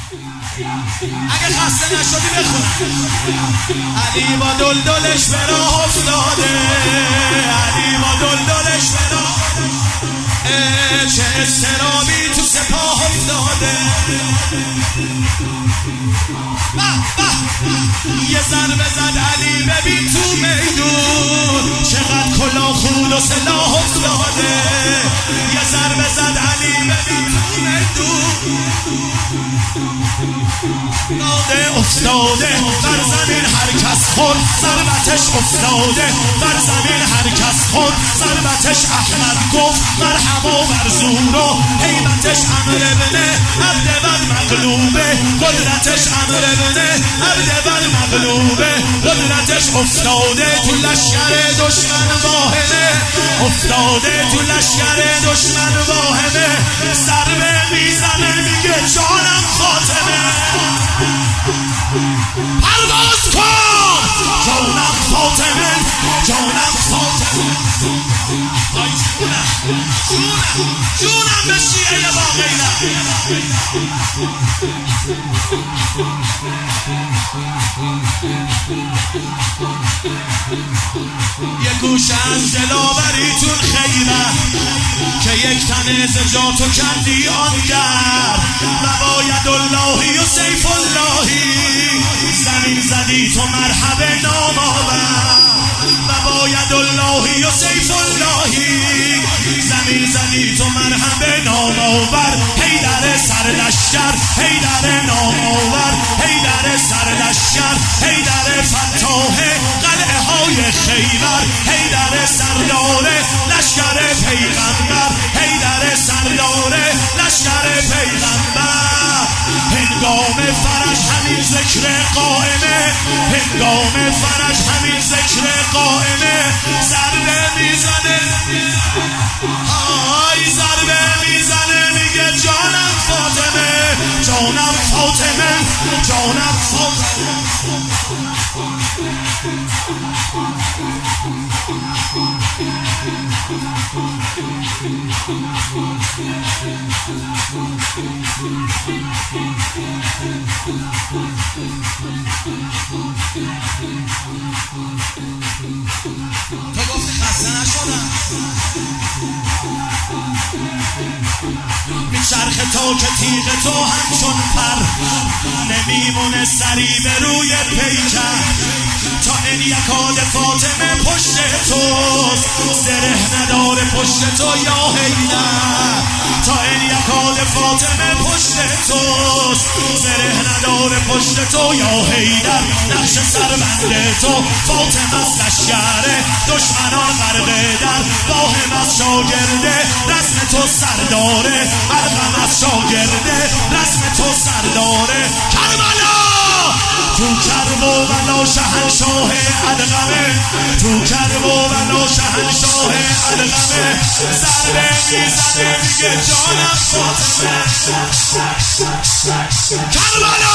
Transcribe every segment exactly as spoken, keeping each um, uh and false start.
اگه خسته نشدی بخونم. علی با دلدلش به راه افتاده، علی با دلدلش به راه، چه استرابی تو سپاه افتاده. یه ضربه زد علی ببین تو میدون، چقدر کلاه خود و سلاح افتاده. یه ضربه زد علی ببین تو میدون، داده افتاده بر زمین هر کس خود ضربتش افتاده، بر زمین هر کس خود ضربتش. احمد گفت مرحبا بر زور و هیبتش، امر ابن عبدبر مغلوبه قدرتش، امر ابن عبدبر مغلوبه قدرتش. افتاده تو لشکر دشمن واهمه، افتاده تو لشکر دشمن واهمه. ضربه میزنه میگه جانم فاطمه، پرواز کن جانم فاطمه، جانم فاطمه. آی جونم جونم جونم به شیعه باقینا. یه گوشه از دلاوریتون خیره که یک تن زجاتو کندی آنگر، و باید اللهی و سیف اللهی زمین زدی تو مرحب نام آور، و باید اللهی و سیف اللهی زمین زدی تو مرحب نام آور. حیدر سرلشکر، حیدر نام آور، حیدر سرلشکر، حیدر فتاح قلعه های خیبر، حیدر سردار لشکر پیغمبر، حیدر سردار لشکر پیغمبر. هنگام فرج همین ذکر قائمه، هنگام فرج همین ذکر قائمه. ضربه میزنه، آی ضربه میزنه میگه جانم فاطمه، جانم فاطمه، جانم فاطمه. تو گفتی خسته نشدم، میچرخ تا که تیغ تو همچون پر نمیمونه سری به روی پیکر. تا این یکاد فاطمه پشت توست، زره نداره پشت تو یا حیدر. تا این یکاد فاطمه پشت توست، زره نداره پشت تو یا حیدر. نقش سربند تو فاطمه است لشکره، دشمنان غرقه در واهم از شاگرده. رسم تو سرداره ارقم از شاگرده، رسم تو سرداره. کربلا تو کرب و بلا شهنشاه ادغمه، تو کرب و بلا شهنشاه ادغمه. ضربه میزنه میگه جانم فاطمه، کربلا.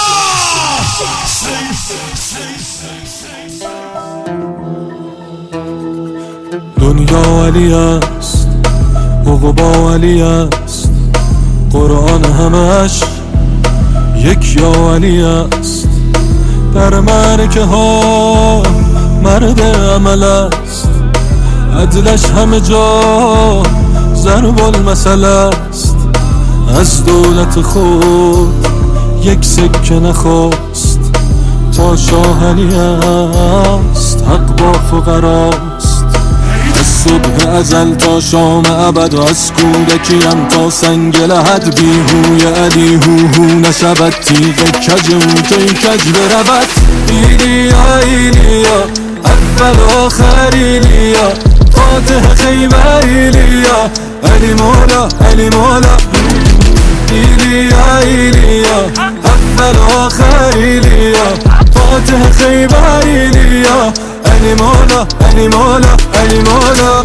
دنیا علی است، عقبا علی است، قرآن همش یک یا علی است. در مرکه ها مرد عمل است، عدلش همه جا ضرب المثل است. از دولت خود یک سکه نخواست، تا شاه علی است حق با فقراست. از صبح ازل تا شام ابد و از کودکیم تا سنگ لحد، بیهوی علی هو هو نشود تیغ کج او کی کج برود. ایلیا ایلیا اول آخر ایلیا، فاتح خیبر ایلیا، علی مولا علی مولا. ایلیا ایلیا اول آخر ایلیا، فاتح خیبر ایلیا، علی مولا علی مولا علی مولا.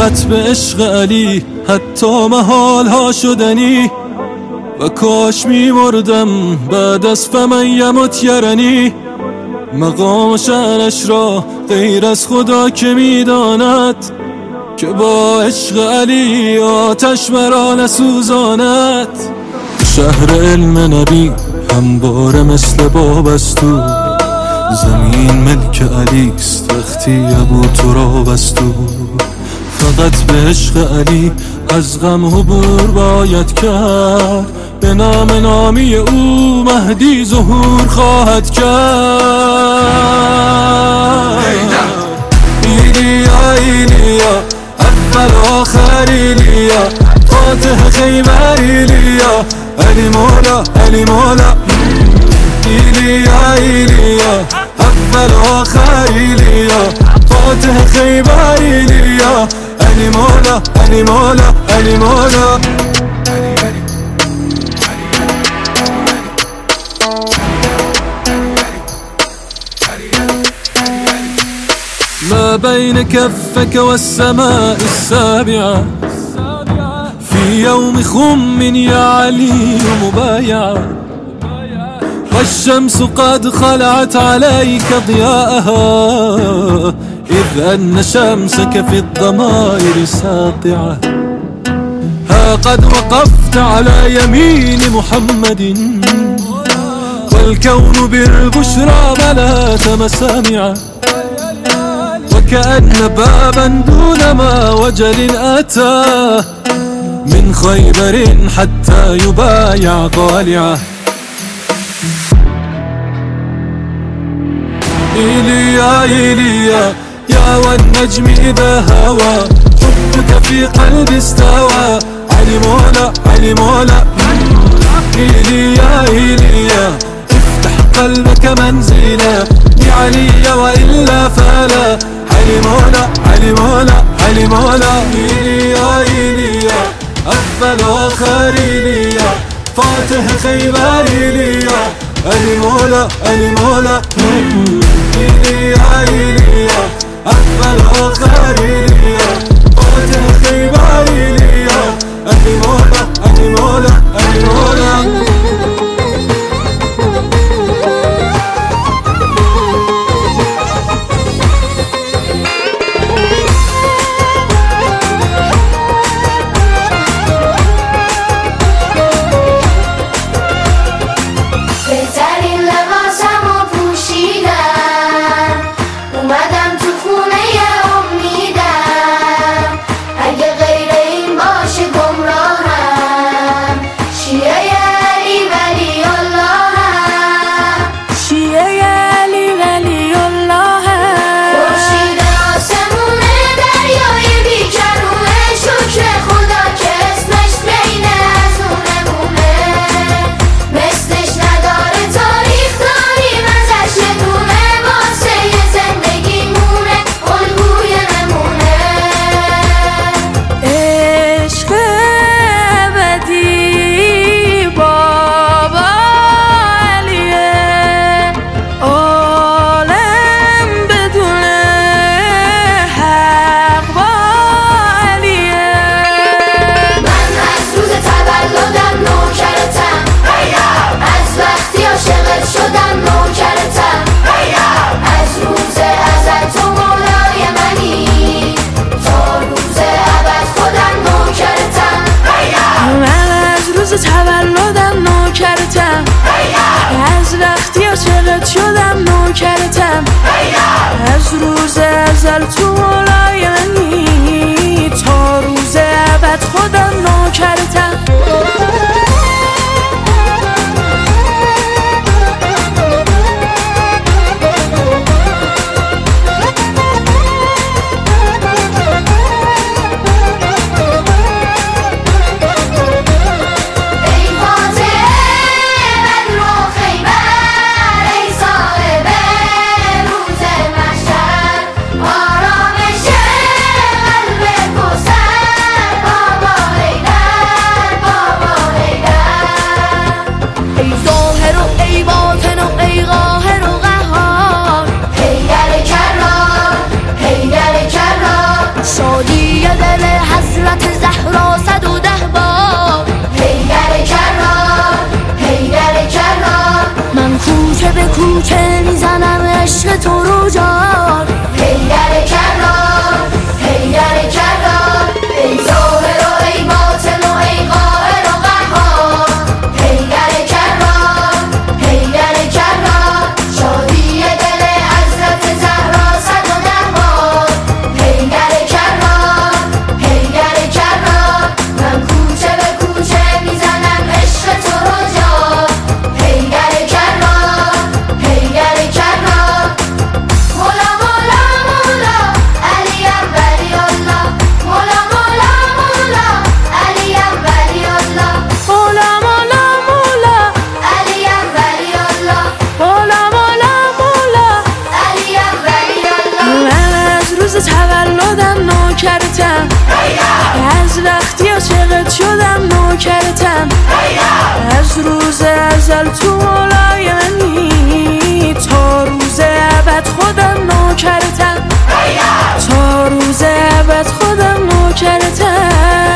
فقط به عشق علی حتی محال ها شدنی، و کاش می مردم بعد از فمن یمت یرنی. مقام شأنش را غیر از خدا که می داند، که با عشق علی آتش مرا نسوزاند. شهر علم نبی همواره مثل بابستو، زمین ملک علیست وقتی ابو تراب استو. فقط به عشق علی از غم عبور باید کرد، به نام نامی او مهدی ظهور خواهد کرد. ایلیا ایلیا اول آخر ایلیا، فاتح خیبر ایلیا، علی مولا علی مولا. ایلیا ایلیا اول آخر ایلیا، فاتح خیبر ایلیا، علی مولا علی مولا علی مولا. ما بين كفك والسماء السابعة، في يوم خم يا علي مبايعة، والشمس قد خلعت عليك ضياءها، إذ أن شمسك في الضمائر ساطعة. ها قد وقفت على يمين محمد، والكون بالبشرى ملأت مسامعه، وكأن بابا دون ما وجل أتاه، من خيبر حتى يبايع طالعه. إيليا إيليا يا والنجم إذا هوى، حبك في قلبي استوى، علي مولا علي مولا. إيليا إيليا افتح قلبك منزلا بعلي وإلا فلا، علي مولا علي مولا علي مولا. إيليا إيليا أول آخر إيليا، فاتح خيبر إيليا، علي مولا علي مولا. إيليا إيليا أول آخر إيليا، فاتح خيبر إيليا، علي مولا علي مولا علي مولا. اومدم تو خونه امیدم، کوچه میزنم عشق تو رو جان. حیدر کرار حیدر کرار، ای ظاهر و ای باطن و ای قاهر و قهار. حیدر کرار حیدر کرار، شادی دل حضرت زهرا صد و ده بار. حیدر کرار حیدر کرار، من کوچه به کوچه میزنم عشق تو رو جان. حیدر کرار حیدر کرار، مولا مولا مولا علیم ولی الله. مولا مولا مولا علیم ولی الله. مولا مولا مولا علیم ولی الله. مولا مولا مولا علیم ولی الله. من از روز تولدم نوکرتم، از وقتی عاشقت شدم نوکرتم. از روز ازل تو مولای منی، تا روز ابد خودم نوکرتم. تا روز ابد خودم نوکرتم.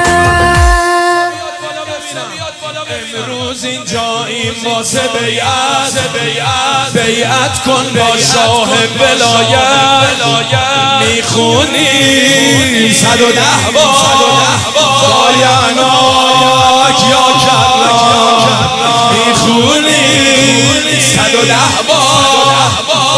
امروز اینجاییم واسه بیعت، بیعت کن با شاه ولایت. میخونیم صد و ده بار بایعناک یا کرناک. میخونیم صد و ده بار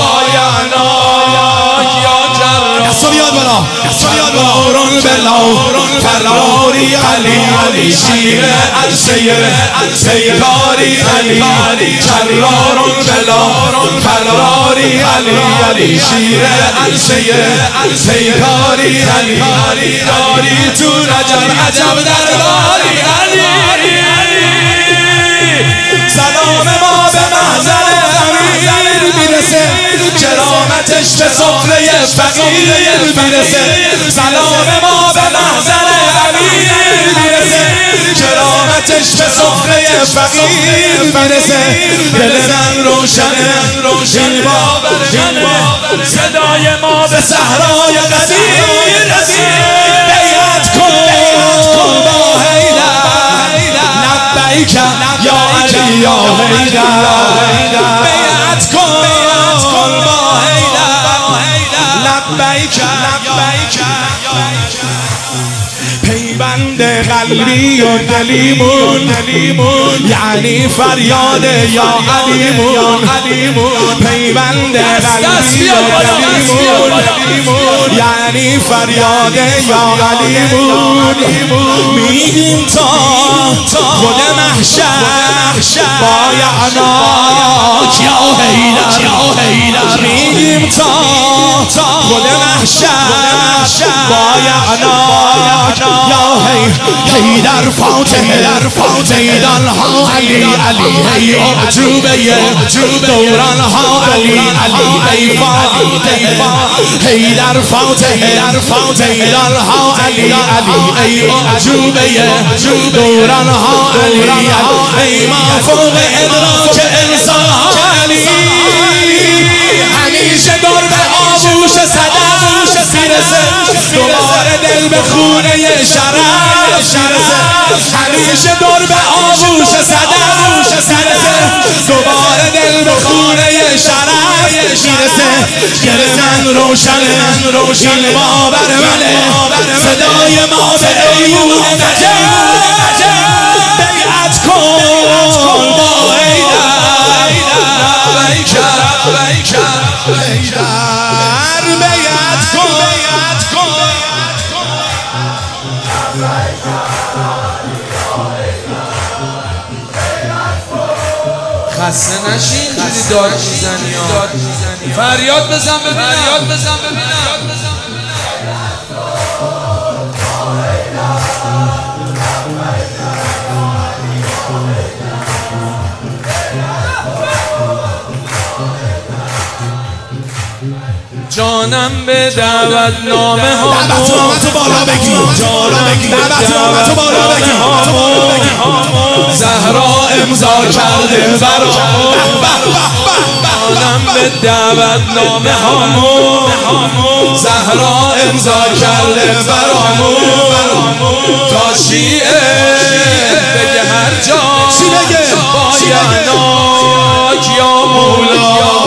بایعناک یا کرناک. دستو بیاد بالا، دستو بیاد بالا. بلا فراری علی علی شیر عرصه پیکاری علی. کرارون بلا فراری علی علی شیر عرصه پیکاری علی. داری تو رجب عجب درباری علی. سلام ما به محضر امیر میرسه، کرامتش به سفره فقیر میرسه. سلام ما به محضر امیر میرسه، کرامتش به سفره فقیر میرسه. دل من روشنه این باور منه، صدای ما به صحرای قدیر رسید. بیعت کن با حیدر، لبیک یا علی یا حیدر. بیعت کن با حیدر، لبیک لبیک. پیوند قلبی و دلیمون یعنی فریاد یا علیمون. پیوند قلبی و دلیمون یعنی فریاد یا علیمون. میگیم تا خود محشر بایعناک یا حیدر. میگیم تا خود محشر بایعناک یا حیدر. فاتح میدان ها علی علی، ای عجوبه دوران ها علی علی. ای فاتح حیدر فاتح میدان ها علی علی. ای عجوبه دوران ها علی علی. ای ما فوق ادراک انسان ها علی. همیشه دور به آغوش صدف میرسه، دوباره دل به خونه شرف میرسه. همیشه دور به آغوش صدف میرسه، دوباره دل به خونه شرف میرسه. دل من روشنه این باور منه، صدای ما به ایون نجات. بیعت کن با حیدر، لبیک حیدر. بیعت کن خسته نشین جوری داد میزنی. فریاد بزن ببینم، فریاد بزن ببینم. جانم به دعوت نامه ها، دعوت نامه تو بالا بگی، جانم به دعوت نامه ها، زهرا امضا کرده برامون. جانم به دعوت نامه ها، زهرا امضا کرده برامون. تا شیعه بگه هر جا بایعناک یا مولا.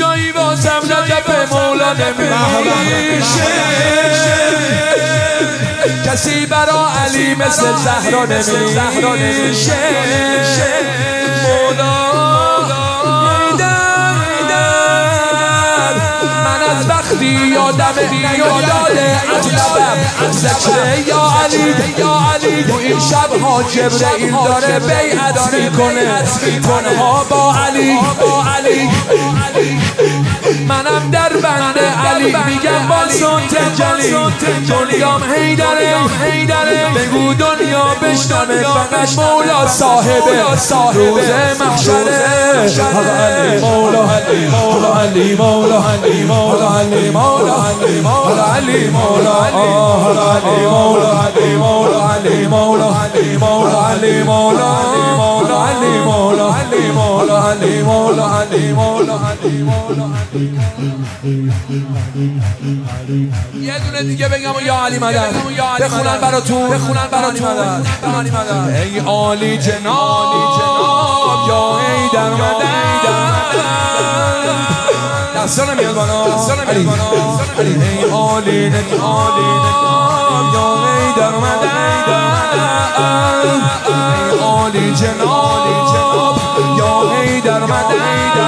جایی واسم نجف مولا نمیشه کسی برا علی مثل زهرا نمیشه مولا وقتی یادم نیاد اجلبم ذکر یا علی یا علی تو این شب ها جبرئیل داره بیعت میکنه تنها با علی با علی منم در بند علی میگم با صوت جلی دنیام هیدره هیدره بگو دنیا بشنوه فقط مولا صاحبه روز محشره علی مولا علی مولا علی مولا علی مولا علی مولا علی مولا علی مولا علی مولا علی مولا علی مولا علی مولا علی مولا علی مولا علی مولا علی مولا علی مولا علی مولا یه دونه دیگه بگم یا علی مدد بخونن براتون بخونن براتون ای عالی جناب یا ای در مدد دستان میاد بالا علی ای عالی ای عالی یا ای در مدد ای عالی جناب یا ای در مدد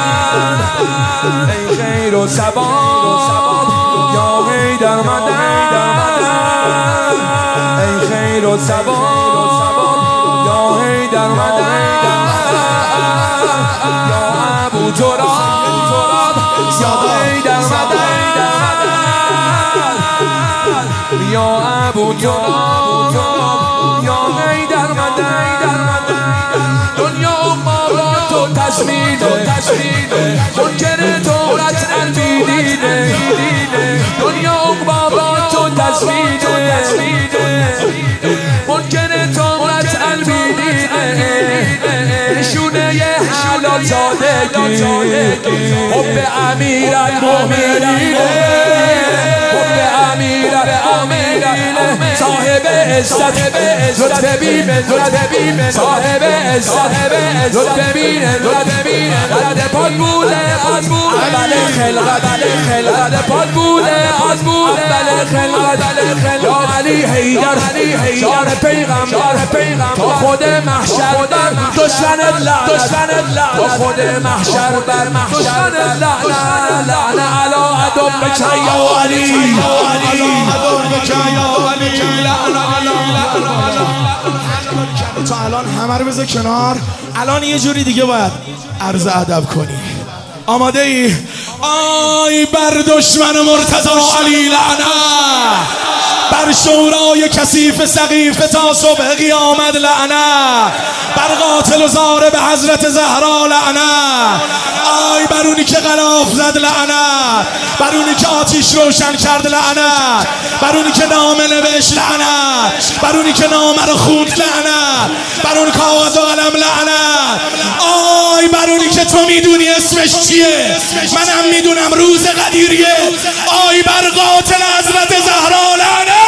ای خیر و ثواب یا ای در مدد ای خیر و ثواب یا ای در مدد یا ابو تراب یا ای در مدد یا ابو تراب یا ای در مدد دنیا ما تو تسمیده منکر تو رتعا بیدینه دنیا بابا تو تسمیده منکر تو رتعا بیدینه نشونه یه حلال زادگی حب امیر المؤمنینه حب امیر المؤمنینه صاحب عزت لطف بیم صاحب عزت لطف بیم غلط پاک بوده از بود اول خلقت غلط پاک بوده از بود اول خلقت یا علی حیدر شان پیغمبر تا خود محشر بر دشمن لعنت تا خود محشر بر دشمن لعنت لعنت علی عدوک یا علی تا الان همه رو بذار کنار الان یه جوری دیگه باید عرض ادب کنی آماده ای؟ آی بر دشمن مرتضی علی لعنت بر شورای کثیف سقیف تا صبح قیامت لعنت بر قاتل و ضارب حضرت زهرا لعنت آی بر اونی که غلاف زد لعنت بر اونی که آتیش روشن کرد لعنت بر اونی که نامه نوشت لعنت بر اونی که نامه رو خوند لعنت بر اون کاغذ و قلم لعنت آی بر اونی که تو میدونی اسمش چیه منم میدونم روز قدیریه آی بر قاتل حضرت زهرا لعنت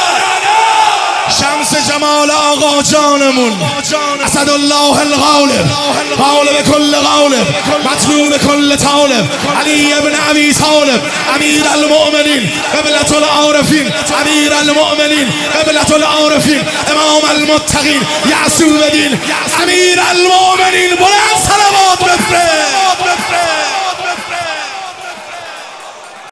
شمس جمال آقا جانمون اسد الله الغالب غالب کل غالب مطلوب کل طالب علی ابن ابی طالب امیر المؤمنین قبلة العارفین امیر المؤمنین قبلة العارفین امام المتقین یعصوب دین امیر المؤمنین بلند صلوات بفرست